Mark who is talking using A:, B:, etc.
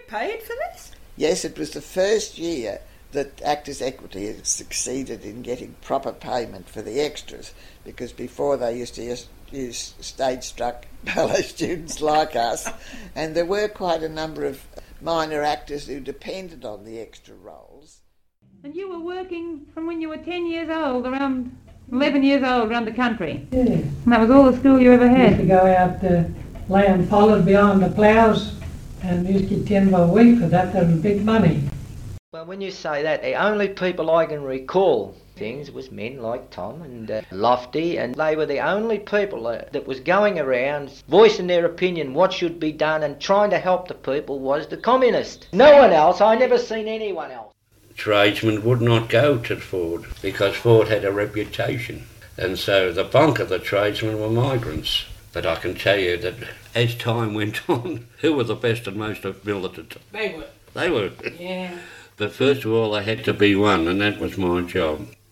A: get paid for this?
B: Yes, it was the first year that Actors Equity has succeeded in getting proper payment for the extras, because before they used to use stage-struck ballet students like us, and there were quite a number of minor actors who depended on the extra roles.
C: And you were working from when you were 10 years old, around 11 years old, around the country?
D: Yeah.
C: And that was all the school you ever had?
D: Used to go out to laying pollard behind the ploughs and used to get 10 a week for that. That was big money.
E: Well, when you say that, the only people I can recall things was men like Tom and Lofty, and they were the only people that was going around voicing their opinion what should be done and trying to help the people was the communists. No one else. I never seen anyone else.
F: Tradesmen would not go to Ford because Ford had a reputation, and so the bulk of the tradesmen were migrants. But I can tell you that as time went on, who were the best and most militant?
A: They were.
F: They were.
A: Yeah.
F: But first of all, there had to be one, and that was my job.